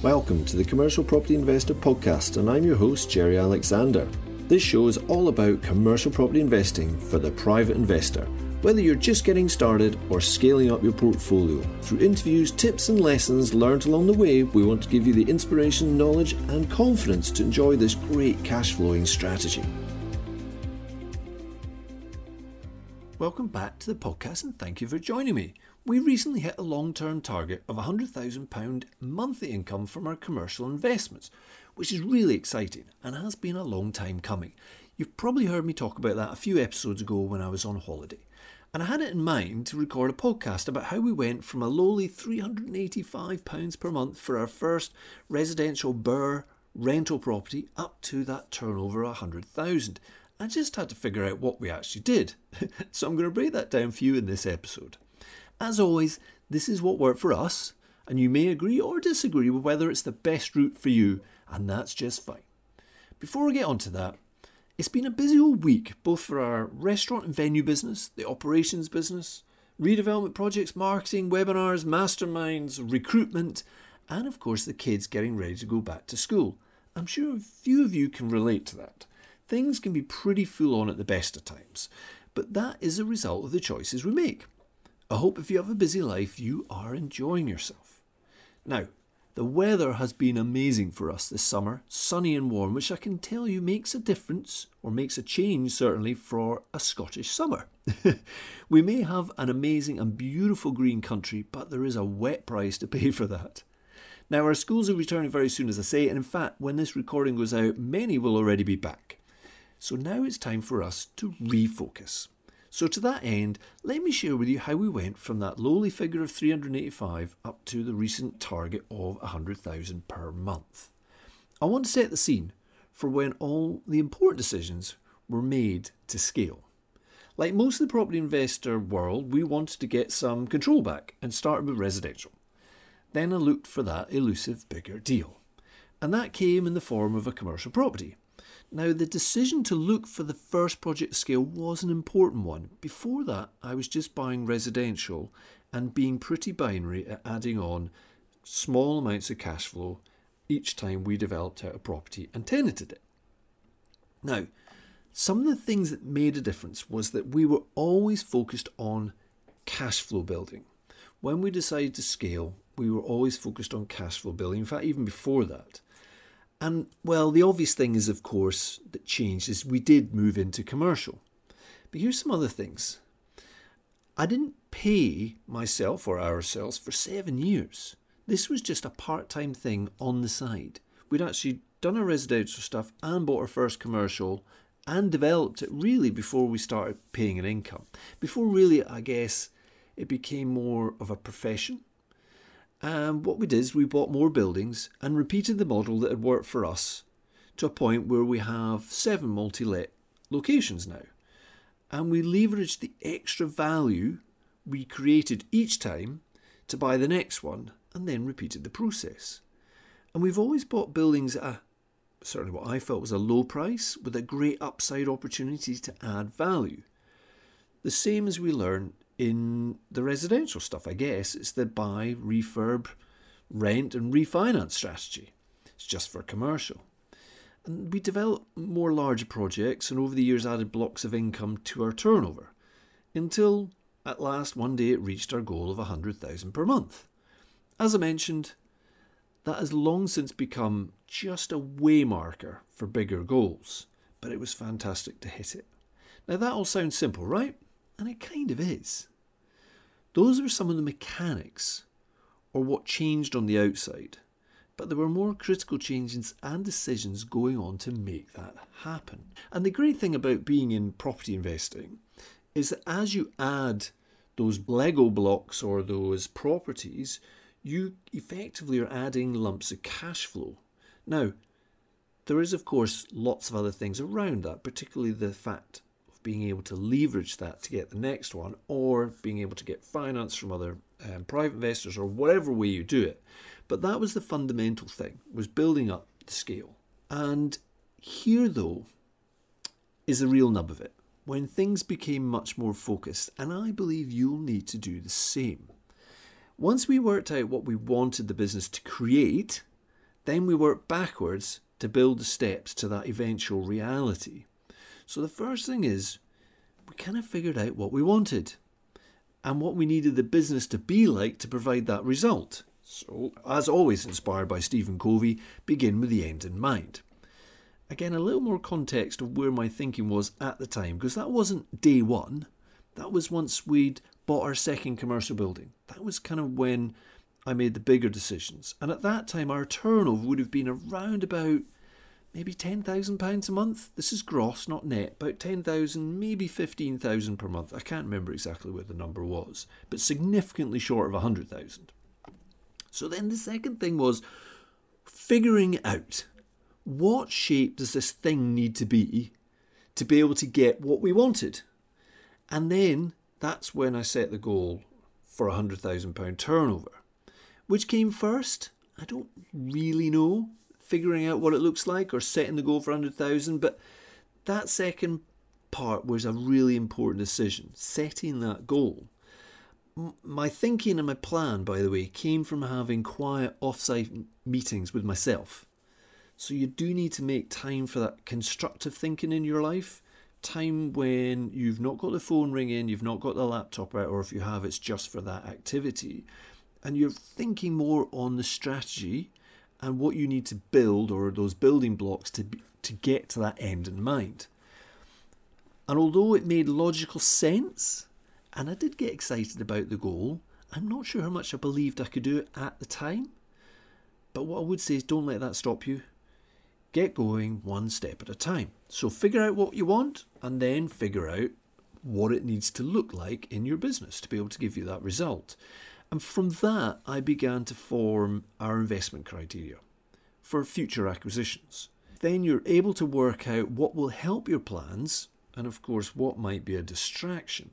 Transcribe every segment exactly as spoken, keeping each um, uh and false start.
Welcome to the Commercial Property Investor Podcast, and I'm your host, Jerry Alexander. This show is all about commercial property investing for the private investor, whether you're just getting started or scaling up your portfolio. Through interviews, tips and lessons learned along the way, we want to give you the inspiration, knowledge and confidence to enjoy this great cash flowing strategy. Welcome back to the podcast and thank you for joining me. We recently hit a long-term target of one hundred thousand pounds monthly income from our commercial investments, which is really exciting and has been a long time coming. You've probably heard me talk about that a few episodes ago when I was on holiday. And I had it in mind to record a podcast about how we went from a lowly three hundred eighty-five pounds per month for our first residential B R R R rental property up to that turnover of one hundred thousand. I just had to figure out what we actually did. So I'm going to break that down for you in this episode. As always, this is what worked for us, and you may agree or disagree with whether it's the best route for you, and that's just fine. Before we get on to that, it's been a busy old week, both for our restaurant and venue business, the operations business, redevelopment projects, marketing, webinars, masterminds, recruitment, and of course the kids getting ready to go back to school. I'm sure a few of you can relate to that. Things can be pretty full on at the best of times, but that is a result of the choices we make. I hope if you have a busy life, you are enjoying yourself. Now, the weather has been amazing for us this summer, sunny and warm, which I can tell you makes a difference, or makes a change certainly, for a Scottish summer. We may have an amazing and beautiful green country, but there is a wet price to pay for that. Now, our schools are returning very soon, as I say, and in fact, when this recording goes out, many will already be back. So now it's time for us to refocus. So to that end, let me share with you how we went from that lowly figure of three hundred eighty-five up to the recent target of one hundred thousand per month. I want to set the scene for when all the important decisions were made to scale. Like most of the property investor world, we wanted to get some control back and started with residential. Then I looked for that elusive bigger deal. And that came in the form of a commercial property. Now, the decision to look for the first project scale was an important one. Before that, I was just buying residential and being pretty binary at adding on small amounts of cash flow each time we developed out a property and tenanted it. Now, some of the things that made a difference was that we were always focused on cash flow building. When we decided to scale, we were always focused on cash flow building. In fact, even before that. And, well, the obvious thing is, of course, that changed is we did move into commercial. But here's some other things. I didn't pay myself or ourselves for seven years. This was just a part-time thing on the side. We'd actually done our residential stuff and bought our first commercial and developed it really before we started paying an income. Before really, I guess, it became more of a profession. And what we did is we bought more buildings and repeated the model that had worked for us to a point where we have seven multi-let locations now. And we leveraged the extra value we created each time to buy the next one and then repeated the process. And we've always bought buildings at a, certainly what I felt was a low price with a great upside opportunity to add value. The same as we learned in the residential stuff, I guess. It's the buy, refurb, rent and refinance strategy. It's just for commercial. And we developed more larger projects and over the years added blocks of income to our turnover until at last one day it reached our goal of one hundred thousand per month. As I mentioned, that has long since become just a way marker for bigger goals, but it was fantastic to hit it. Now that all sounds simple, right? And it kind of is. Those are some of the mechanics, or what changed on the outside. But there were more critical changes and decisions going on to make that happen. And the great thing about being in property investing is that as you add those Lego blocks or those properties, you effectively are adding lumps of cash flow. Now, there is of course lots of other things around that, particularly the fact being able to leverage that to get the next one, or being able to get finance from other um, private investors, or whatever way you do it. But that was the fundamental thing, was building up the scale. And here, though, is the real nub of it. When things became much more focused, and I believe you'll need to do the same. Once we worked out what we wanted the business to create, Then we work backwards to build the steps to that eventual reality. So the first thing is, we kind of figured out what we wanted and what we needed the business to be like to provide that result. So, as always inspired by Stephen Covey, begin with the end in mind. Again, a little more context of where my thinking was at the time, because that wasn't day one. That was once we'd bought our second commercial building. That was kind of when I made the bigger decisions. And at that time, our turnover would have been around about maybe ten thousand pounds a month. This is gross, not net. About ten thousand, maybe fifteen thousand per month. I can't remember exactly what the number was, but significantly short of one hundred thousand. So then the second thing was figuring out, what shape does this thing need to be to be able to get what we wanted? And then that's when I set the goal for a one hundred thousand pounds turnover. Which came first? I don't really know. Figuring out what it looks like or setting the goal for one hundred thousand. But that second part was a really important decision, setting that goal. My thinking and my plan, by the way, came from having quiet off-site meetings with myself. So you do need to make time for that constructive thinking in your life. Time when you've not got the phone ringing, you've not got the laptop out, or if you have, it's just for that activity. And you're thinking more on the strategy and what you need to build, or those building blocks to be, to get to that end in mind. And although it made logical sense, and I did get excited about the goal, I'm not sure how much I believed I could do it at the time. But what I would say is, don't let that stop you. Get going one step at a time. So figure out what you want, and then figure out what it needs to look like in your business to be able to give you that result. And from that, I began to form our investment criteria for future acquisitions. Then you're able to work out what will help your plans, and of course what might be a distraction.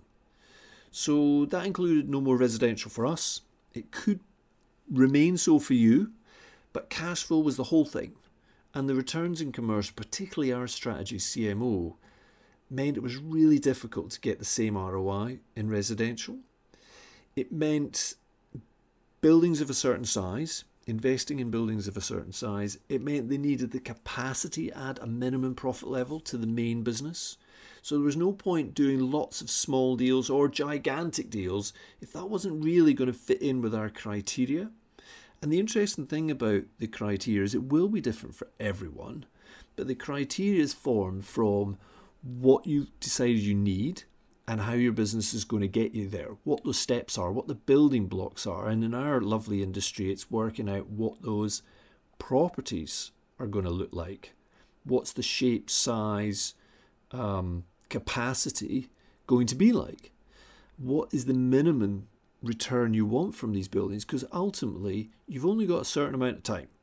So that included no more residential for us. It could remain so for you, but cash flow was the whole thing. And the returns in commercial, particularly our strategy C M O, meant it was really difficult to get the same R O I in residential. It meant buildings of a certain size, investing in buildings of a certain size. It meant they needed the capacity at a minimum profit level to the main business. So there was no point doing lots of small deals or gigantic deals if that wasn't really going to fit in with our criteria. And the interesting thing about the criteria is it will be different for everyone, but the criteria is formed from what you've decided you need and how your business is going to get you there, what those steps are, what the building blocks are. And in our lovely industry, it's working out what those properties are going to look like. What's the shape, size, um, capacity going to be like? What is the minimum return you want from these buildings? Because ultimately, you've only got a certain amount of time.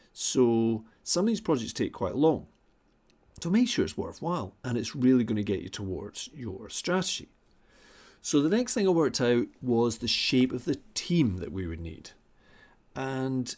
So some of these projects take quite long. So make sure it's worthwhile and it's really going to get you towards your strategy. So the next thing I worked out was the shape of the team that we would need. And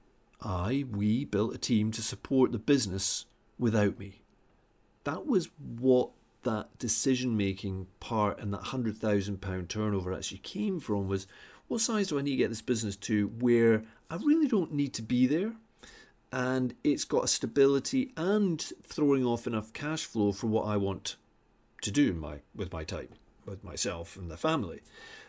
I, we built a team to support the business without me. That was what that decision-making part and that one hundred thousand pounds turnover actually came from, was what size do I need to get this business to where I really don't need to be there, and it's got a stability and throwing off enough cash flow for what I want to do in my, with my time, with myself and the family.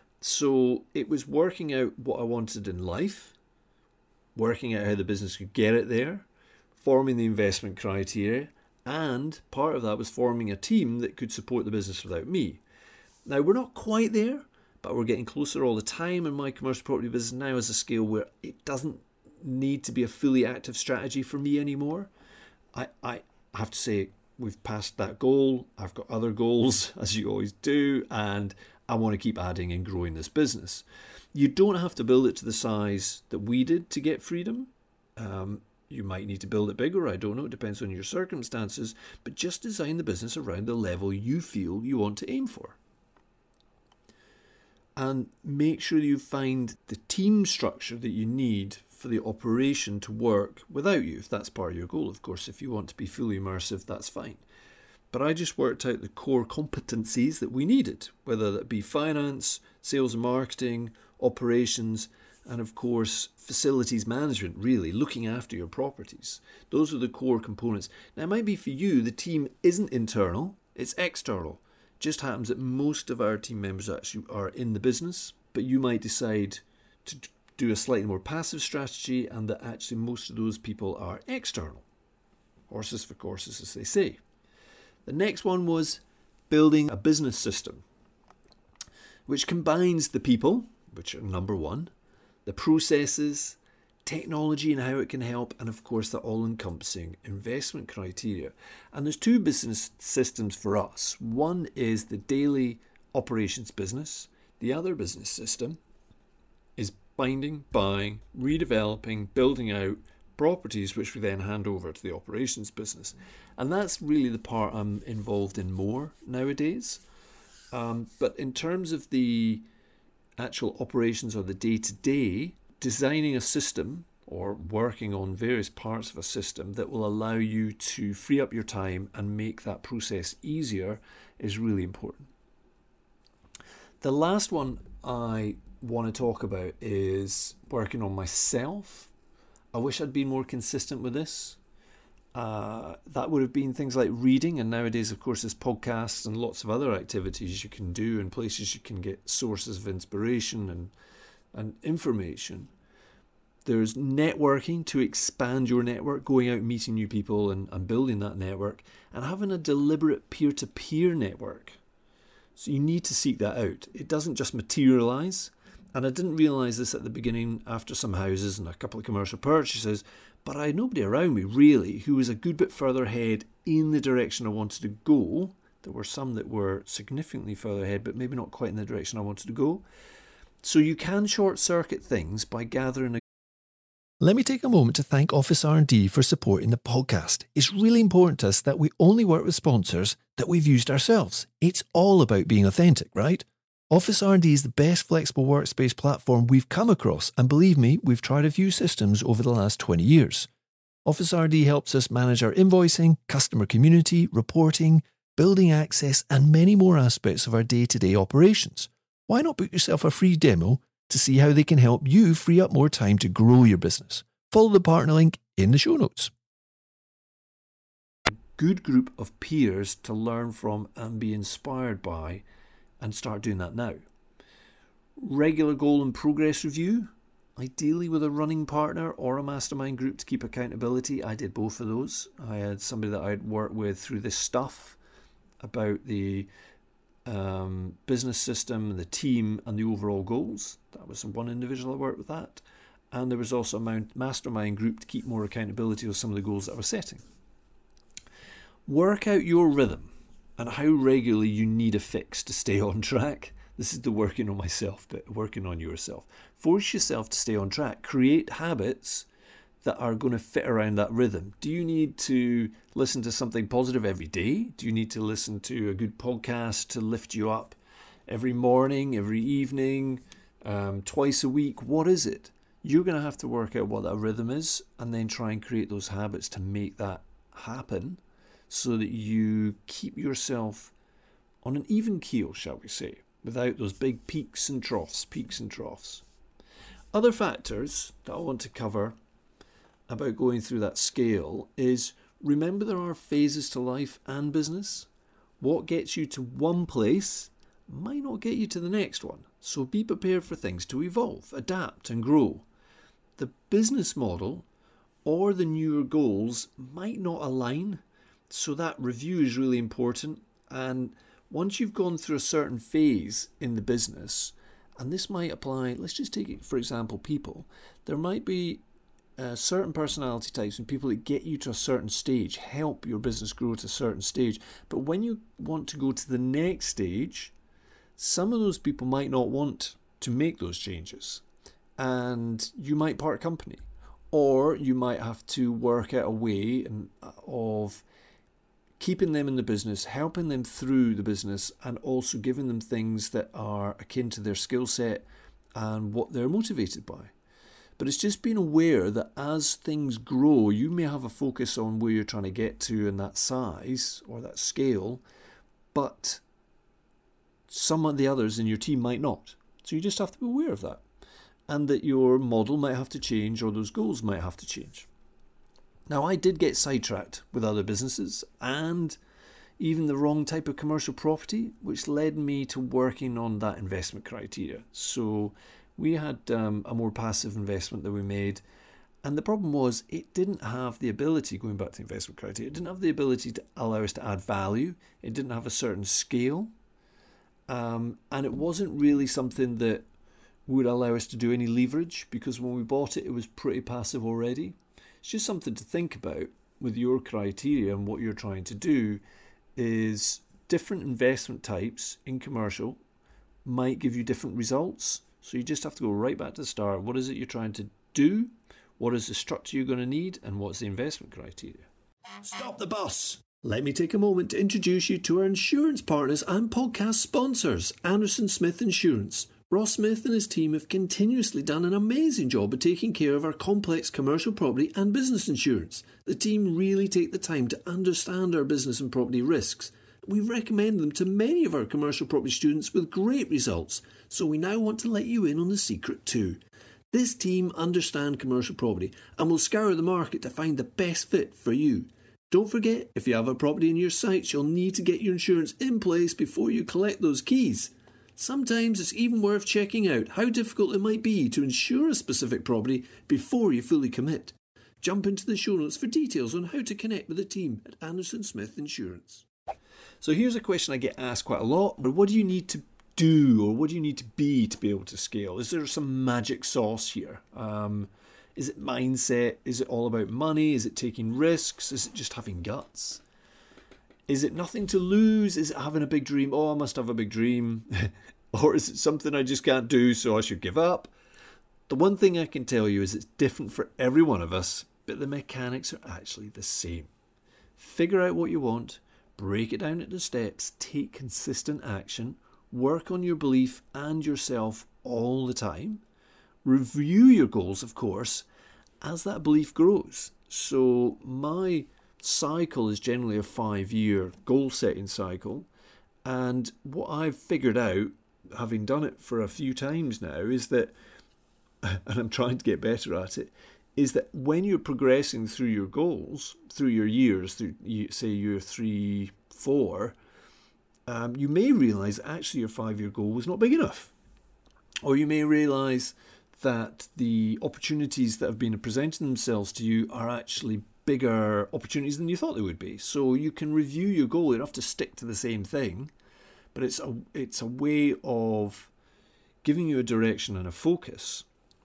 So it was working out what I wanted in life, working out how the business could get it there, forming the investment criteria, and part of that was forming a team that could support the business without me. Now, we're not quite there, but we're getting closer all the time, and my commercial property business now has a scale where it doesn't need to be a fully active strategy for me anymore. I, I have to say, we've passed that goal. I've got other goals, as you always do, and I want to keep adding and growing this business. You don't have to build it to the size that we did to get freedom. Um, you might need to build it bigger, I don't know, it depends on your circumstances, but just design the business around the level you feel you want to aim for. And make sure you find the team structure that you need for the operation to work without you, if that's part of your goal. Of course, if you want to be fully immersive, that's fine. But I just worked out the core competencies that we needed, whether that be finance, sales and marketing, operations, and of course facilities management, really looking after your properties. Those are the core components. Now it might be for you the team isn't internal, it's external. It just happens that most of our team members actually are in the business, but you might decide to do a slightly more passive strategy and that actually most of those people are external. Horses for courses, as they say. The next one was building a business system, which combines the people, which are number one, the processes, technology and how it can help, and of course the all-encompassing investment criteria. And there's two business systems for us. One is the daily operations business. The other business system is finding, buying, redeveloping, building out properties which we then hand over to the operations business. And that's really the part I'm involved in more nowadays. Um, but in terms of the actual operations or the day-to-day, designing a system or working on various parts of a system that will allow you to free up your time and make that process easier is really important. The last one I want to talk about is working on myself. I wish I'd been more consistent with this. Uh, that would have been things like reading, and nowadays of course there's podcasts and lots of other activities you can do and places you can get sources of inspiration and, and information. There's networking to expand your network, going out meeting new people and, and building that network, and having a deliberate peer-to-peer network. So you need to seek that out. It doesn't just materialize. And I didn't realise this at the beginning after some houses and a couple of commercial purchases, but I had nobody around me really who was a good bit further ahead in the direction I wanted to go. There were some that were significantly further ahead, but maybe not quite in the direction I wanted to go. So you can short circuit things by gathering a... Let me take a moment to thank Office R and D for supporting the podcast. It's really important to us that we only work with sponsors that we've used ourselves. It's all about being authentic, right? Office R and D is the best flexible workspace platform we've come across, and believe me, we've tried a few systems over the last twenty years. Office R and D helps us manage our invoicing, customer community, reporting, building access, and many more aspects of our day-to-day operations. Why not book yourself a free demo to see how they can help you free up more time to grow your business? Follow the partner link in the show notes. Good group of peers to learn from and be inspired by, and start doing that now. Regular goal and progress review, ideally with a running partner or a mastermind group to keep accountability. I did both of those. I had somebody that I'd worked with through this stuff about the um, business system, the team and the overall goals. That was one individual I worked with that. And there was also a mastermind group to keep more accountability of some of the goals that I was setting. Work out your rhythm and how regularly you need a fix to stay on track. This is the working on myself bit, working on yourself. Force yourself to stay on track. Create habits that are going to fit around that rhythm. Do you need to listen to something positive every day? Do you need to listen to a good podcast to lift you up every morning, every evening, um, twice a week? What is it? You're going to have to work out what that rhythm is and then try and create those habits to make that happen, so that you keep yourself on an even keel, shall we say, without those big peaks and troughs, peaks and troughs. Other factors that I want to cover about going through that scale is, remember there are phases to life and business. What gets you to one place might not get you to the next one. So be prepared for things to evolve, adapt and grow. The business model or the newer goals might not align. So that review is really important. And once you've gone through a certain phase in the business, and this might apply, let's just take it, for example, people. There might be uh, certain personality types and people that get you to a certain stage, help your business grow to a certain stage. But when you want to go to the next stage, some of those people might not want to make those changes. And you might part company. Or you might have to work out a way of keeping them in the business, helping them through the business, and also giving them things that are akin to their skill set and what they're motivated by. But it's just being aware that as things grow, you may have a focus on where you're trying to get to in that size or that scale, but some of the others in your team might not. So you just have to be aware of that. and that your model might have to change or those goals might have to change. Now, I did get sidetracked with other businesses and even the wrong type of commercial property, which led me to working on that investment criteria. So we had um, a more passive investment that we made, and the problem was it didn't have the ability, going back to investment criteria, it didn't have the ability to allow us to add value. It didn't have a certain scale, um, and it wasn't really something that would allow us to do any leverage, because when we bought it, it was pretty passive already. It's just something to think about with your criteria and what you're trying to do. Is different investment types in commercial might give you different results. So you just have to go right back to the start. What is it you're trying to do? What is the structure you're going to need? And what's the investment criteria? Stop the bus! Let me take a moment to introduce you to our insurance partners and podcast sponsors, Anderson Smith Insurance. Ross Smith and his team have continuously done an amazing job of taking care of our complex commercial property and business insurance. The team really take the time to understand our business and property risks. We recommend them to many of our commercial property students with great results, so we now want to let you in on the secret too. This team understand commercial property and will scour the market to find the best fit for you. Don't forget, if you have a property in your sights, you'll need to get your insurance in place before you collect those keys. Sometimes it's even worth checking out how difficult it might be to insure a specific property before you fully commit. Jump into the show notes for details on how to connect with the team at Anderson Smith Insurance. So here's a question I get asked quite a lot. But what do you need to do, or what do you need to be to be able to scale? Is there some magic sauce here? Um, is it mindset? Is it all about money? Is it taking risks? Is it just having guts? Is it nothing to lose? Is it having a big dream? Oh, I must have a big dream. Or is it something I just can't do, so I should give up? The one thing I can tell you is it's different for every one of us, but the mechanics are actually the same. Figure out what you want, break it down into steps, take consistent action, work on your belief and yourself all the time. Review your goals, of course, as that belief grows. So my cycle is generally a five-year goal-setting cycle, and what I've figured out, having done it for a few times now, is that, and I'm trying to get better at it, is that when you're progressing through your goals, through your years, through say year three, four, um, you may realise actually your five-year goal was not big enough, or you may realise that the opportunities that have been presenting themselves to you are actually bigger opportunities than you thought they would be. So you can review your goal. You don't have to stick to the same thing, but it's a it's a way of giving you a direction and a focus.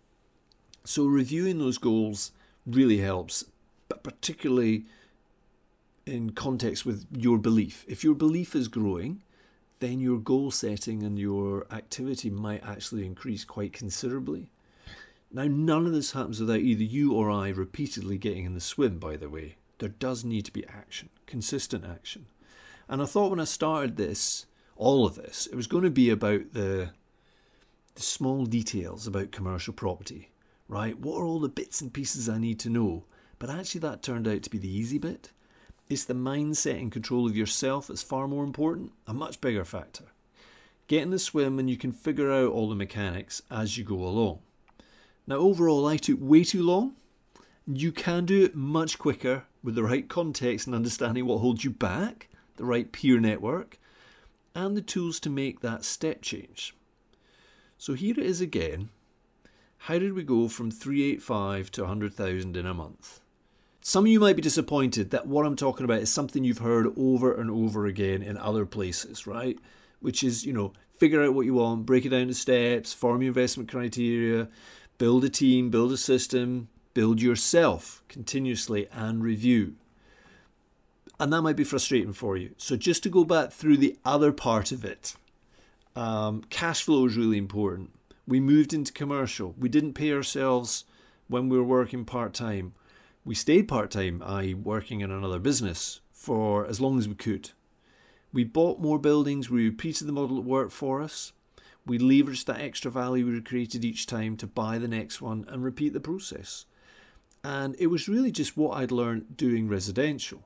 So reviewing those goals really helps, but particularly in context with your belief. If your belief is growing, then your goal setting and your activity might actually increase quite considerably. Now, none of this happens without either you or I repeatedly getting in the swim, by the way. There does need to be action, consistent action. And I thought when I started this, all of this, it was going to be about the, the small details about commercial property, right? What are all the bits and pieces I need to know? But actually that turned out to be the easy bit. It's the mindset and control of yourself that's far more important, a much bigger factor. Get in the swim and you can figure out all the mechanics as you go along. Now, overall, I took way too long. You can do it much quicker with the right context and understanding what holds you back, the right peer network, and the tools to make that step change. So here it is again. How did we go from three eighty-five to one hundred thousand in a month? Some of you might be disappointed that what I'm talking about is something you've heard over and over again in other places, right? Which is, you know, figure out what you want, break it down to steps, form your investment criteria, build a team, build a system, build yourself continuously and review. And that might be frustrating for you. So just to go back through the other part of it, um, cash flow is really important. We moved into commercial. We didn't pay ourselves when we were working part-time. We stayed part-time, that is working in another business, for as long as we could. We bought more buildings. We repeated the model that worked for us. We leveraged that extra value we created each time to buy the next one and repeat the process. And it was really just what I'd learned doing residential.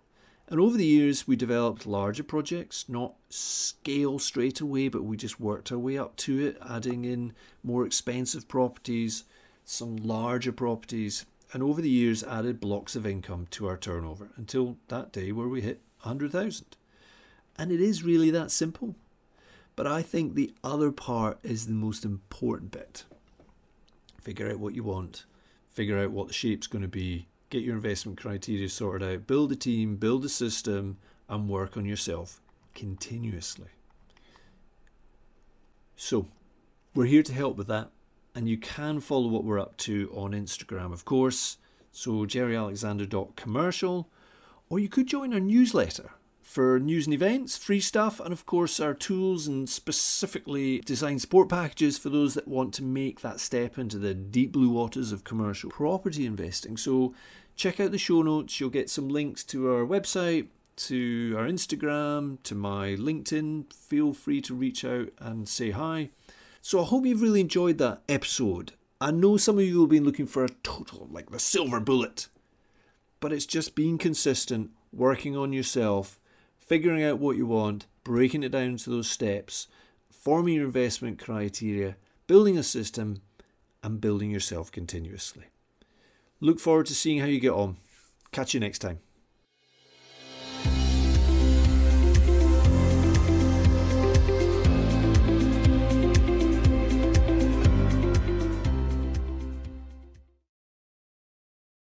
And over the years, we developed larger projects, not scale straight away, but we just worked our way up to it, adding in more expensive properties, some larger properties, and over the years added blocks of income to our turnover until that day where we hit one hundred thousand. And it is really that simple. But I think the other part is the most important bit. Figure out what you want, figure out what the shape's going to be, get your investment criteria sorted out, build a team, build a system, and work on yourself continuously. So, we're here to help with that, and you can follow what we're up to on Instagram, of course, so jerry alexander dot commercial, or you could join our newsletter for news and events, free stuff, and of course our tools and specifically designed support packages for those that want to make that step into the deep blue waters of commercial property investing. So check out the show notes, you'll get some links to our website, to our Instagram, to my LinkedIn. Feel free to reach out and say hi. So I hope you've really enjoyed that episode. I know some of you have been looking for a total, like the silver bullet, but it's just being consistent, working on yourself, figuring out what you want, breaking it down to those steps, forming your investment criteria, building a system, and building yourself continuously. Look forward to seeing how you get on. Catch you next time.